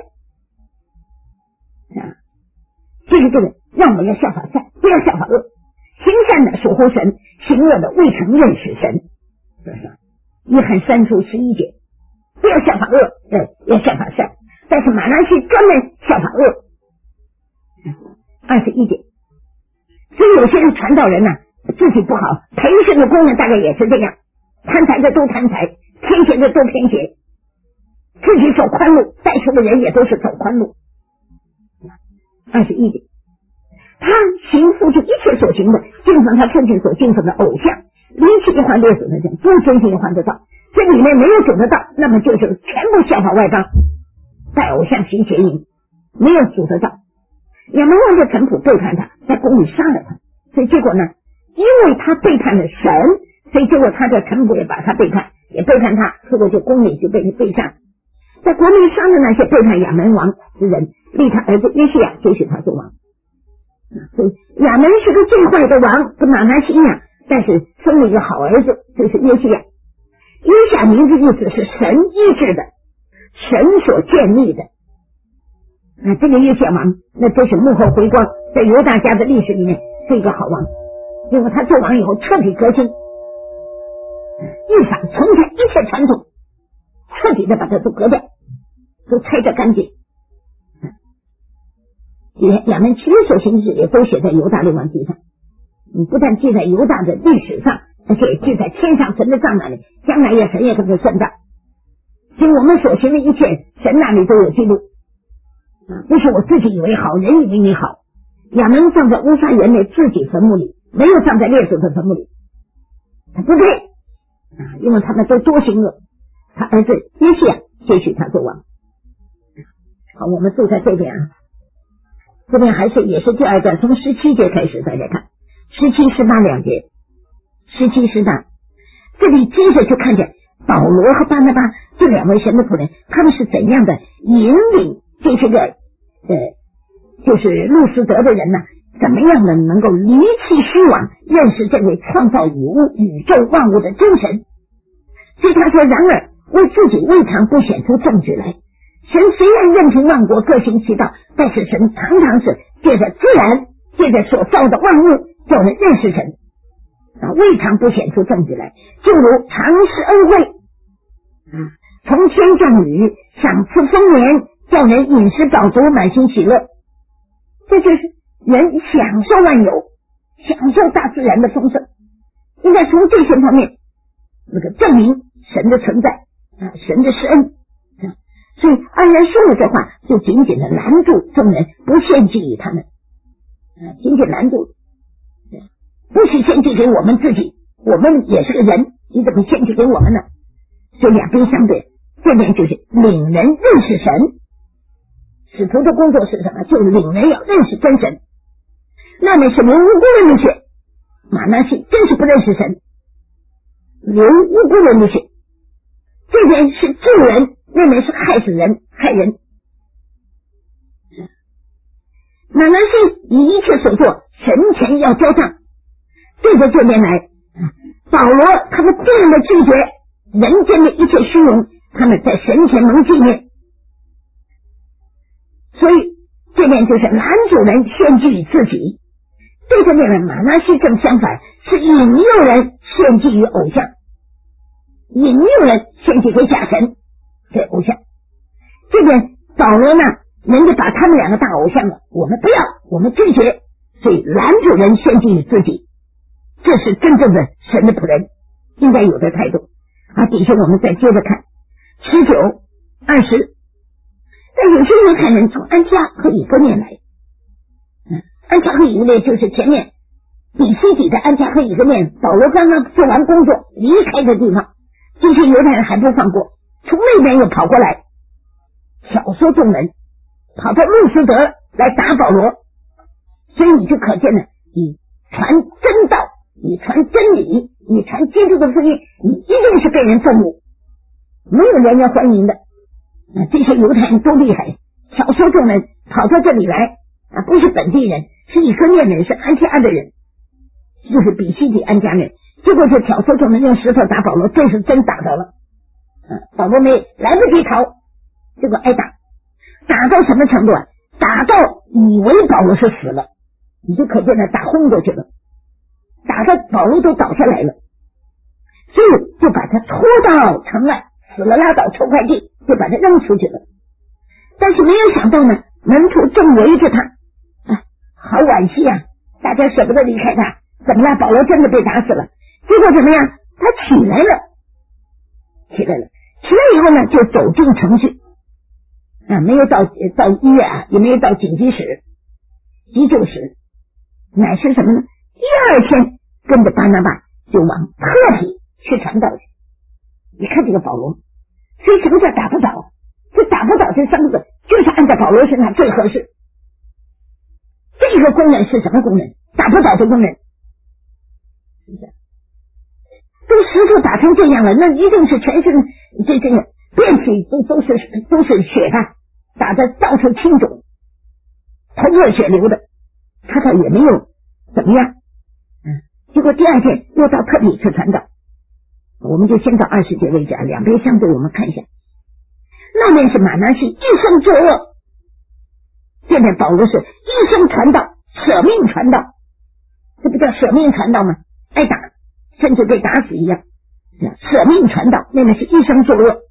这个让我们要效法善，不要效法恶。行善的属乎神，行恶的未曾认识神。约翰3书11节，不要效法恶，要效法善。但是马拿西专门效法恶。21节，所以有些人传道人自己不好，培训的工人大概也是这样，贪财的都贪财，偏邪的都偏邪，自己走宽路，带出的人也都是走宽路。21节，他行父亲一切所行的，敬奉他父亲所敬奉的偶像，离弃一环列祖的人，不遵循一环的道。这里面没有主的道，那么就是全部效法外邦，拜偶像行邪淫，没有主的道。亚门王的臣仆背叛他，在宫里杀了他，所以结果因为他背叛了神，所以结果他的臣仆也把他背叛，也背叛他，结果就宫里就被杀。在国民杀的那些背叛亚门王之人，立他儿子约西亚接续他做王。 所以亚门是个最坏的王，跟马拿西一样，但是生了一个好儿子，就是约西亚。约西亚名字意思是神医治的，神所建立的。这个约西亚王，那真是幕后辉光，在犹大家的历史里面是一个好王，因为他做王以后彻底革新，一反从前一切传统，彻底的把它都革掉，都拆得干净。亚门其余所行事也都写在犹大列王记上，不但记在犹大的历史上，而且也记在天上神的账那里，将来也神也跟着算账。就我们所行的一切，神那里都有记录。不是我自己以为好，人以为你好。亚门葬在乌撒园内自己坟墓里，没有葬在列祖的坟墓里，他不配因为他们都多行恶。他儿子约西亚接续他做王。好，我们住在这边这边也是第二段，从17节开始，大家看17、18两节，17、18，这里接着就看见保罗和巴拿巴这两位神的仆人，他们是怎样的引领这些个就是路斯德的人呢，怎么样的能够离弃虚妄，认识这位创造宇宙万物的真神。所以他说，然而为自己未尝不显出证据来。神虽然任凭万国各行其道，但是神常常是借着自然，借着所造的万物，叫人认识神未尝不显出证据来，就如常施恩惠从天降雨，赏赐丰年，叫人饮食饱足，满心喜乐。这就是人享受万有，享受大自然的丰盛，应该从这些方面证明神的存在神的施恩所以二人说了这话，就紧紧的拦住众人，不献祭于他们紧紧拦住，不许献祭给我们自己，我们也是个人，你怎么献祭给我们呢？所以两边相对，这边就是领人认识神。使徒的工作是什么？就是领人要认识真神。那边是流无辜人的血，马拿西真是不认识神，流无辜人的血。这边是救人，那边是害死人，害人。马拿西以一切所做，神前要交账。对着这边来，保罗他们这样的拒绝人间的一切虚荣，他们在神前能纪念。所以这边就是拦主人献祭于自己，对着那边马拿西正相反，是引诱人献祭于偶像，引诱人献祭给假神，给偶像。这边保罗呢，人家把他们两个当偶像了，我们不要，我们拒绝，所以拦主人献祭于自己，这是真正的神的仆人应该有的态度底下我们再接着看19、20。但有些犹太人从安提阿和以哥念来，安提阿和以哥念就是前面比西底的安提阿和以哥念，保罗刚刚做完工作离开的地方，这些犹太人还不放过，从那边又跑过来挑唆众人，跑到路斯德来打保罗。所以你就可见了，你传真道，你传真理，你传基督的福音，你一定是被人憎恶，没有人家欢迎的。这些犹太人都厉害，挑唆众人跑到这里来不是本地人，是以色列人，是安提阿的人，就是比西底安家人。结果就挑唆众人用石头打保罗，这是真打到了保罗没来不及逃，结果挨打，打到什么程度打到以为保罗是死了，你就可见他打轰过去了，打到保罗都倒下来了，所以就把他拖到城外，死了拉倒，抽块地就把他扔出去了。但是没有想到呢，门徒正围着他好惋惜大家舍不得离开他，怎么了？保罗真的被打死了。结果怎么样？他起来了以后呢，就走进程序没有到医院也没有到紧急室急救室，乃是什么呢？第二天跟着巴拿巴就往特提去传道去。你看这个保罗，所以什么叫打不倒？这打不倒这三个字就是按照保罗身上最合适。这个工人是什么工人？打不倒的工人，是不是？都石头打成这样了，那一定是全身这个遍体都是血打得到处青肿，头破血流的，特他倒也没有怎么样。结果第二天又到特比去传道，我们就先到20节为止啊，两边相对我们看一下。那边是马拿西一生作恶，这边保罗是一生传道，舍命传道，这不叫舍命传道吗？挨打甚至被打死一样，舍命传道，那边是一生作恶。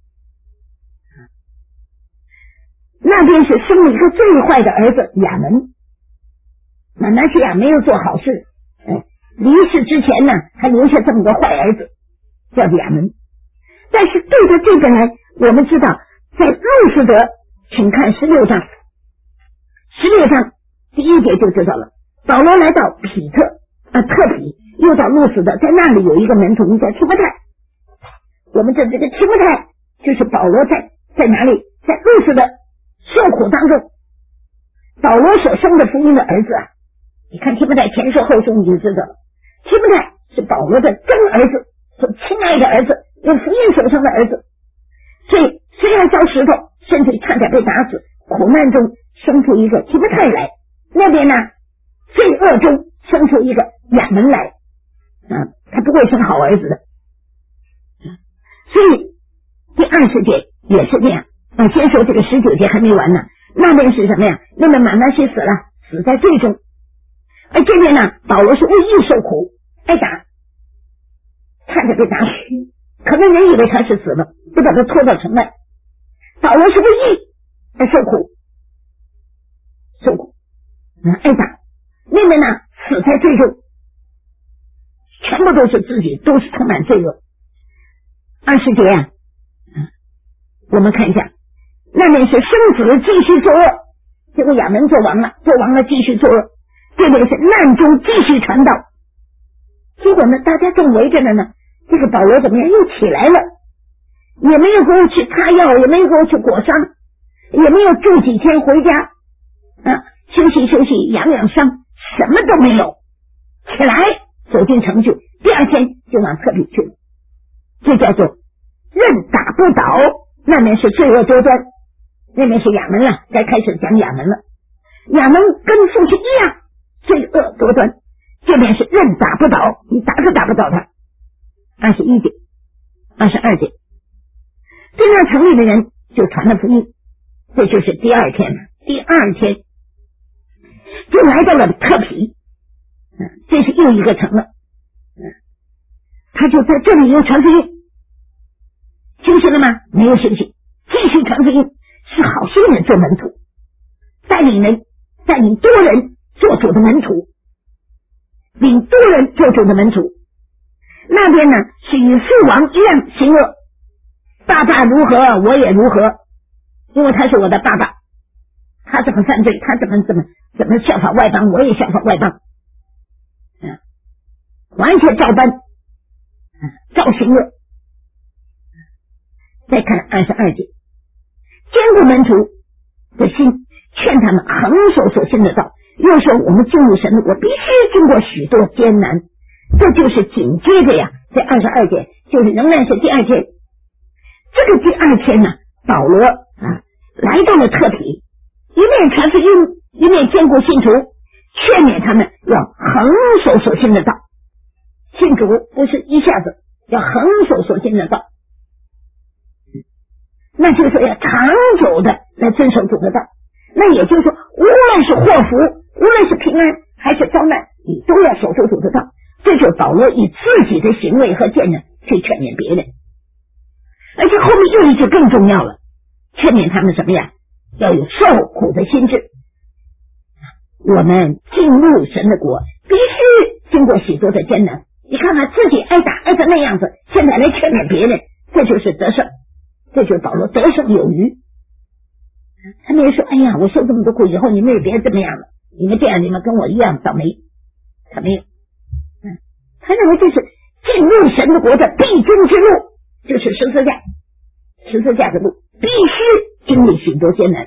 那边是生了一个最坏的儿子亚门，马拿西亚没有做好事，离世之前呢还留下这么个坏儿子叫亚门。但是对着这个来，我们知道在路斯德，请看16章第1节就知道了。保罗来到特比，又到路斯德，在那里有一个门徒名叫提摩太。我们这个提摩太就是保罗在哪里？在路斯德受苦当中，保罗所生的福音的儿子啊！你看提摩太前书后书你就知道了，提摩太是保罗的真儿子，所亲爱的儿子，用福音所生的儿子。所以虽然遭石头，甚至差点被打死，苦难中生出一个提摩太来，那边呢罪恶中生出一个亚门来，他不会生好儿子的。所以第20节也是这样。先说这个19节还没完呢，那边是什么呀？那边马拿西死了，死在罪中。而这边呢，保罗是为义受苦，挨打，差点被打死，可能人以为他是死了，就把他拖到城外。保罗是为义而受苦，挨打。那边呢，死在罪中，全部都是自己，都是充满罪恶。20节啊，我们看一下。那边是生子继续作恶，结果亚门做王了继续作恶。这边是难中继续传道，结果呢大家正围着呢，这个保罗怎么样又起来了，也没有给我去擦药，也没有给我去裹伤，也没有住几天回家休息养伤，什么都没有，起来走进城去，第二天就往特比去了。这叫做任打不倒。那边是罪恶多端，那边是亚门了，该开始讲亚门了。亚门跟父亲一样罪恶多端，这边是任打不倒，你打都打不倒他。21节22节，对那城里的人就传了福音，这就是第二天就来到了特比，这是又一个城了，他就在这里又传福音。休息了吗？没有休息，继续传福音，是好些人做门徒，带领多人做主的门徒，领多人做主的门徒。那边呢是与父王一样行恶，爸爸如何我也如何，因为他是我的爸爸，他怎么犯罪，他怎么效法外邦，我也效法外邦，完全照搬，照行恶。再看22节，坚固门徒的心，劝他们恒守所信的道。又说我们进入神的国必须经过许多艰难，这就是紧接着呀，这22节就是仍然是第二天。这个第二天呢，保罗来到了特比，一面传福音，一面兼顾信徒，劝勉他们要恒守所信的道。信主不是一下子，要恒守所信的道，那就是说要长久的来遵守主的道。那也就是说，无论是祸福，无论是平安还是遭难，你都要守住主的道。这就是保罗以自己的行为和见证去劝勉别人。而且后面又一句更重要了，劝勉他们什么呀？要有受苦的心志。我们进入神的国必须经过许多的艰难，你看看自己挨打挨成那样子，现在来劝勉别人，这就是得胜，这就是保罗得胜有余。他们也说，哎呀，我受这么多苦以后，你们也别这么样了，你们这样，你们跟我一样倒霉。他没有，他认为这是进入神的国的必经之路，就是十字架的路，必须经历许多艰难。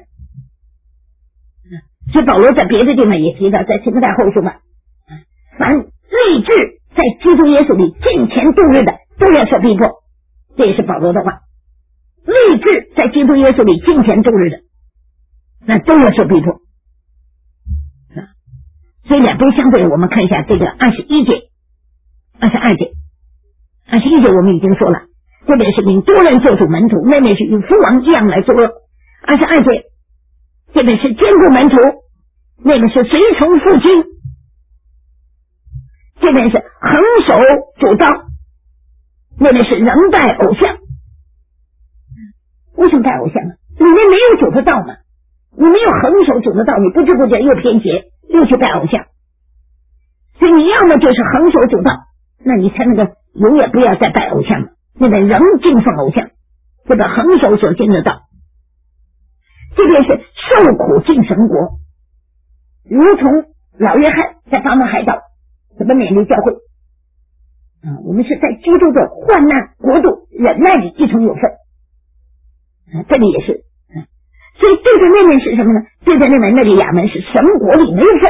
所以保罗在别的地方也提到，在提摩太后书嘛，凡立志在基督耶稣里敬虔度日的，都要受逼迫。这也是保罗的话，立志在基督耶稣里敬虔度日的，那都要受逼迫。 所以两边相对，我们看一下这个21节、22节。21节我们已经说了，这边是领多人做主门徒，那边是与父王一样来作恶。22节，这边是坚固门徒，那边是随从父亲，这边是横守主道，那边是仍拜偶像。为什么拜偶像呢？里面没有主的道嘛，你没有横守主的道，你不知不觉又偏邪，又去拜偶像。所以你要么就是横守主道，那你才能够永远不要再拜偶像了，那边仍敬奉偶像，这个横守所敬的道。这边是受苦进神国，如同老约翰在巴门海岛怎么勉励教会我们是在基督的患难国度忍耐里一同有份这里也是所以对着那面是什么呢？对着那面那里亚门是神国里没有份，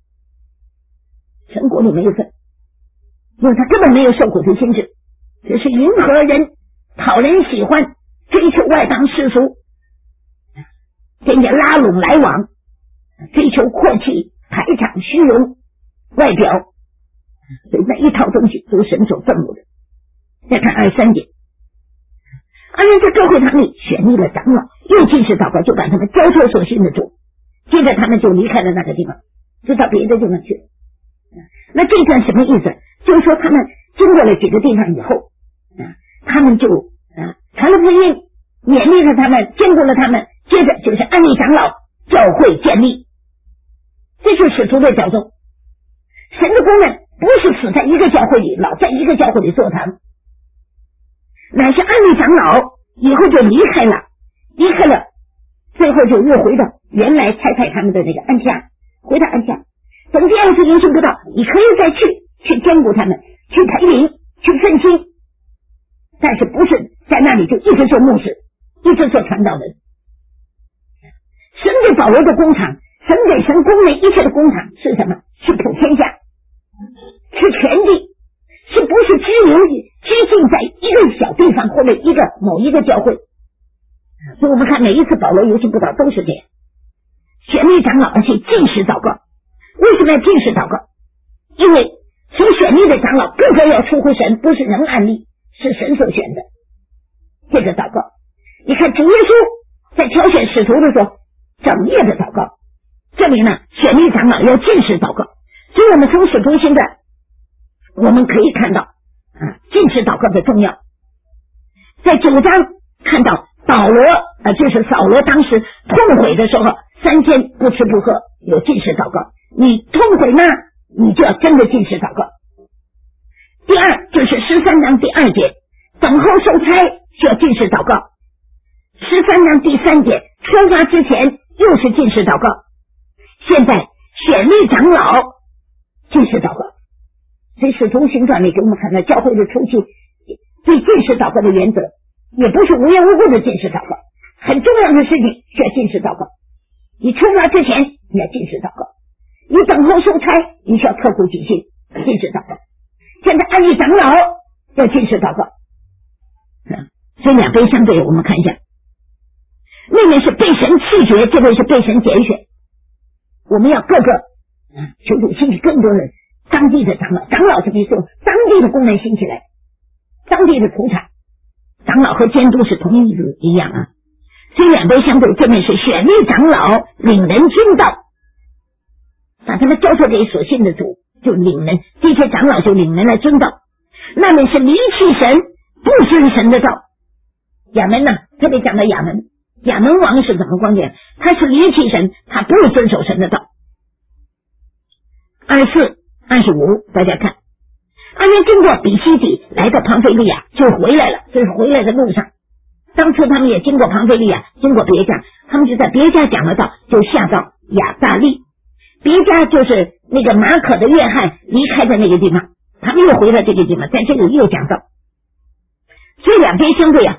神国里没有份，因为他根本没有受苦的心智，只是迎合人，讨人喜欢，追求外邦世俗，跟着拉拢来往，追求阔气，排场虚荣，外表，所以那一套东西都是神所憎恶的。再看23节，在教会堂里选立了长老，又进士祷告，就把他们交托所信的主，接着他们就离开了那个地方，就到别的地方去了。那这段什么意思？就是说他们经过了几个地方以后他们就传了福音，勉励了他们，坚固了他们，接着就是安利长老，教会建立，这就是使徒的教宗。神的工人不是死在一个教会里，老在一个教会里坐堂，乃是安利长老以后就离开了，最后就又回到原来差派他们的那个安提阿，回到安提阿。等第二次迎新不到，你可以再去兼顾他们，去培灵，去奋心，但是不是在那里就一直做牧师，一直做传道的人。神给保罗的工厂，神给神工人一切的工厂是什么？是普天下，是全地，是不是拘禁在一个小地方或者某一个教会？所以我们看每一次保罗游行布道都是这样，选立长老，而且禁食祷告。为什么要禁食祷告？因为所选立的长老个个要出乎神，不是人按立，是神所选的。这个祷告，你看主耶稣在挑选使徒的时候，整夜的祷告。这里呢，选立长老要禁食祷告。所以我们从使徒行传我们可以看到禁食祷告的重要。在9章看到保罗就是扫罗当时痛悔的时候，3天不吃不喝，有禁食祷告。你痛悔呢，你就要真的禁食祷告。第二就是13章第2节，等候受差需要禁食祷告。13章第3节，出发之前又是禁食祷告。现在选立长老，禁食祷告。所以使徒行传里给我们看到教会的初期对禁食祷告的原则，也不是无缘无故的禁食祷告，很重要的事情需要禁食祷告。你出发之前你要禁食祷告，你等候受差你需要刻苦己心，禁食祷告。现在安立长老要禁食祷告。所以两边相对，我们看一下，那边是被神弃绝，这边是被神拣选。我们要各个求主兴起更多人，当地的长老这边说当地的工人兴起来，当地的土产，长老和监督是同一个一样所以两边相对，这边是选立长老领人听道，把他们交托给所信的主，就领人，这些长老就领人来遵道。那边是离弃神，不遵神的道。亚门呢，特别讲到亚门王是怎么光景？他是离弃神，他不遵守神的道。24、25，大家看，经过比西底来到庞菲利亚就回来了，这是回来的路上。当初他们也经过庞菲利亚，经过别家，他们就在别家讲了道，就下到亚大利。别家就是那个马可的约翰离开的那个地方，他们又回了这个地方，在这里又讲到。所以两边相对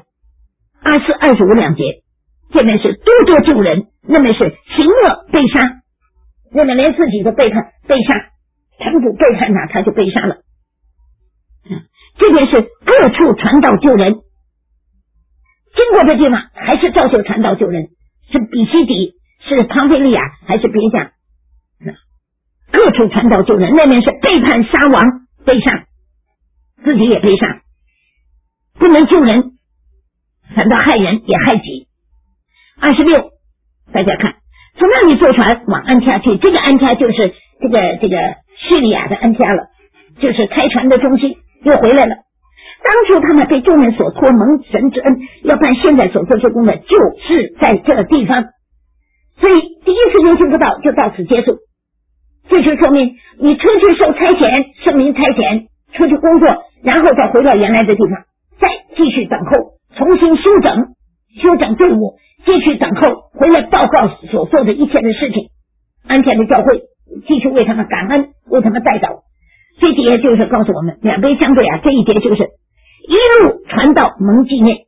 24、25两节，这边是多救人，那边是行恶被杀，那边连自己都背叛被杀，城主背叛他就被杀了。这边是各处传道救人，经过的地方还是照旧传道救人，是比西底，是庞菲利亚还是别家， 各处传道救人，那边是背叛杀王，背上自己也背上，不能救人，反倒害人也害己。26，大家看，从那里坐船往安提阿去，这个安提阿就是这个叙利亚的安提阿了，就是开船的中心，又回来了。当初他们被众人所托，蒙神之恩，要办现在所做之功的，就是在这地方。所以第一次游行布道就到此结束。这就说明你出去受差遣，圣灵差遣出去工作，然后再回到原来的地方，再继续等候，重新修整队伍，继续等候回来报告所做的一切的事情。安提阿的教会继续为他们感恩，为他们代祷。这节就是告诉我们两杯相对啊，这一节就是一路传到蒙纪念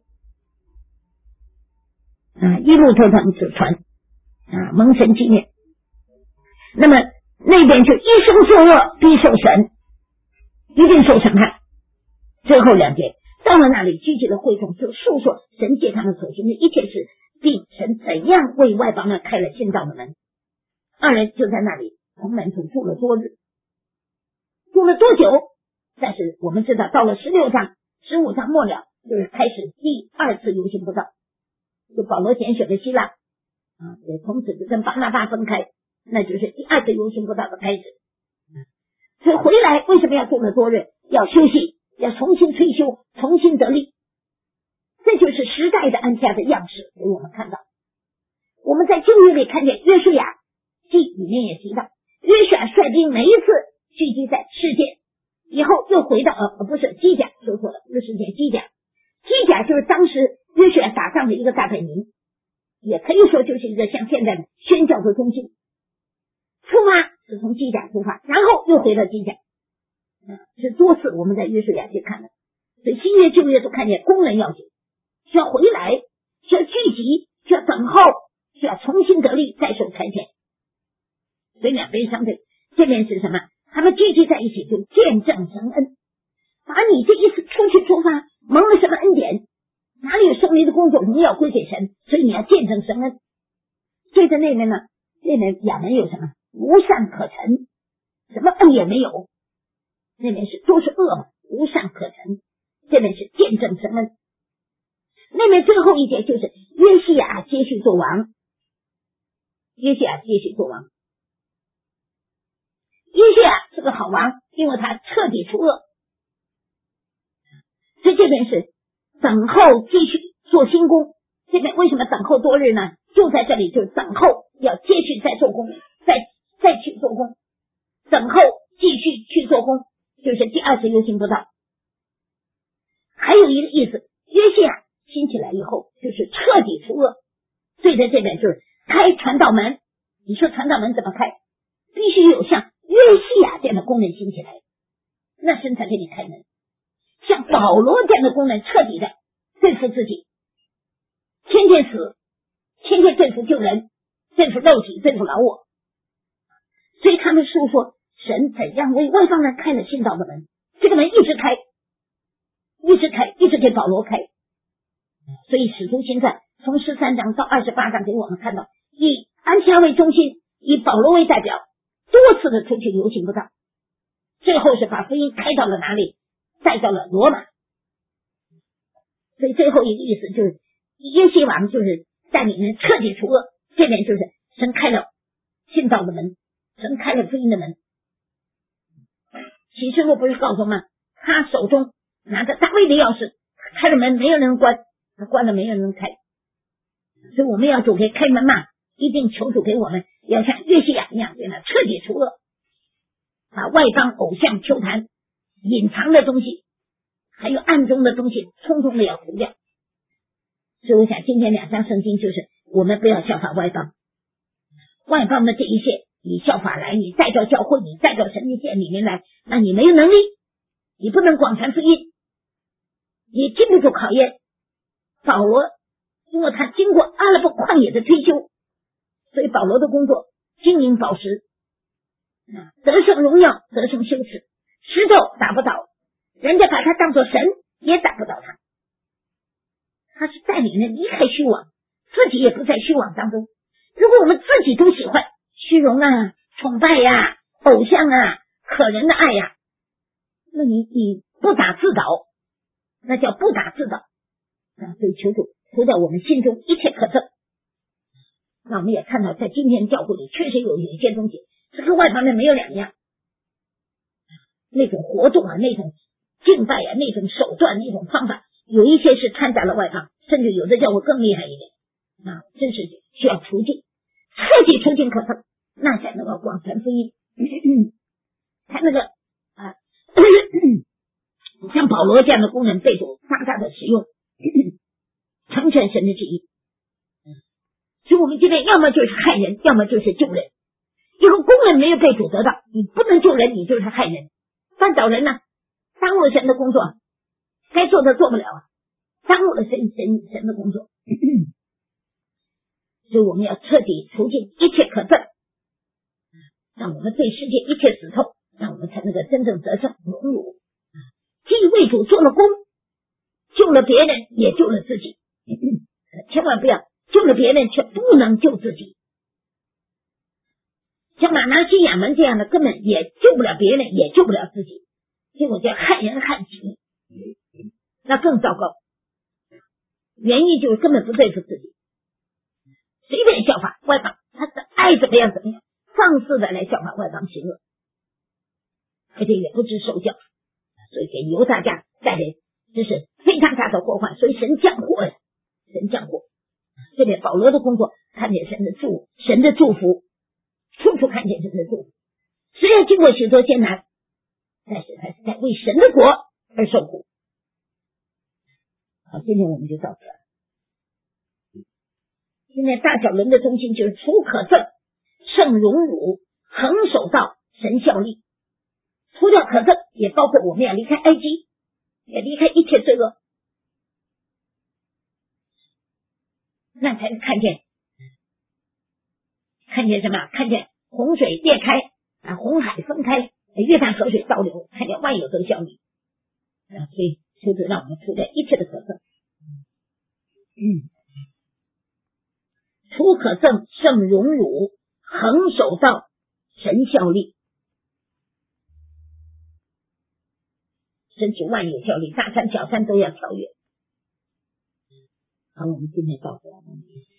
一路传蒙神纪念。那么那边就一生作恶必受审，一定受审判。最后两节到了那里，聚集的会众就述说神借他们所行的一切事，并神怎样为外邦人开了信道的门。二人就在那里同门徒住了多日。住了多久？但是我们知道到了16章15章末了，就是开始第二次游行布道，就保罗拣选的希腊也从此就跟巴拿巴分开，那就是第二次游行布道的开始。所以回来为什么要住了多日？要休息，要重新退休，重新得力。这就是时代的安提阿的样式给我们看到。我们在旧约里看见约书亚记里面也提到，约书亚率兵每一次聚集在示剑以后又回到不是基甲，说错了，不是示剑，基甲就是当时约书亚打仗的一个大本营，也可以说就是一个像现在的宣教的中心。出发是从基甲出发，然后又回到基甲，是多次我们在约书亚去看的。所以新约旧约都看见工人要紧，需要回来，需要聚集，需要等候，需要重新得力，再受差遣。所以两边相对，这边是什么？他们聚集在一起就见证神恩，把你这一次出发蒙了什么恩典，哪里有圣灵的工作，荣耀归给神，所以你要见证神恩。对着那边呢，那边亚门有什么？无善可陈，什么恩也没有，那边是都是恶嘛，无善可陈。这边是见证神恩。那边最后一节就是约西亚接续做王，约西亚是个好王，因为他彻底除恶。所以这边是等候继续做新工。这边为什么等候多日呢？就在这里，就是等候要继续再做工，再去做工，等候继续去做工，就是第二次游行布道。还有一个意思，约西亚兴起来以后就是彻底除恶。所以在这边就是开传道门。你说传道门怎么开？必须有像约西亚这样的工人兴起来，那神才给你开门。像保罗这样的工人彻底的对付自己，天天死，天天对付救人，对付肉体，对付老我。所以他们述说神怎样为外邦人开了信道的门，这个门一直开，一直给保罗开。所以使徒行传从13章到28章给我们看到，以安提阿为中心，以保罗为代表，多次的出去游行布道，最后是把福音开到了哪里？带到了罗马。所以最后一个意思就是约西王就是在里面彻底除恶，这边就是神开了信道的门，神开了福音的门。启示录不是告诉吗？他手中拿着大卫的钥匙，开了门没有人关，他关了没有人开。所以我们要主给开门嘛，一定求主给我们要像约西亚一样，彻底除恶，把外邦偶像丘坛隐藏的东西还有暗中的东西通通的要除掉。所以我想今天两章圣经就是我们不要效法外邦，外邦的这一切你效法来，你带到教会，你带到神的殿里面来，那你没有能力，你不能广传福音，你经不住考验。保罗因为他经过阿拉伯旷野的推修，所以保罗的工作金银宝石得胜荣耀，得胜羞耻，石头打不倒，人家把他当作神也打不倒他。他是带领人离开虚妄，自己也不在虚妄当中。如果我们自己都喜欢虚荣啊、崇拜啊、 偶像啊，可人的爱呀，那你不打自倒，那叫不打自倒啊！所以求主除掉我们心中一切可憎。那我们也看到，在今天教会里确实有一些东西是跟外邦人没有两样，那种活动啊，那种敬拜啊，那种手段，那种方法，有一些是掺杂了外邦，甚至有的教会更厉害一点啊，真是需要除尽，彻底除尽可憎，那才能够广传福音，才那个啊，像保罗这样的工人被主大大的使用，成全神的旨意。所以我们今天要么就是害人，要么就是救人。一个工人没有被主得到，你不能救人，你就是害人。绊倒人呢，耽误了神的工作，该做的做不了，耽误了神的工作。所以我们要彻底除尽一切可憎，让我们对世界一切死透，让我们才能够真正得胜荣辱。既为主做了工，救了别人也救了自己，千万不要救了别人却不能救自己。像马拿西亚门这样的根本也救不了别人，也救不了自己，结果叫害人害己，那更糟糕。原因就是根本不对付自己，随便效法外邦，他的爱怎么样怎么样，放肆的来效法外邦行恶，而且也不知受教，所以给犹大家带来这是非常大的祸患。所以神降祸呀，神降祸。这里保罗的工作看见神的祝福，处处看见神的祝福。虽然经过许多艰难，但是他是在为神的国而受苦。好，今天我们就到这儿。现在大小轮的中心就是除可憎，胜荣辱，恒守道，神效力。除掉可憎，也包括我们要离开埃及，也离开一切罪恶，那才能看见什么？看见洪水裂开啊，红海分开，约旦河水倒流，看见万有得效力啊！所以求主让我们除掉一切的可憎。除可憎，胜荣辱，恒守道，神效力。神使万有效力，大山小山都要超越。好，我们今天到这。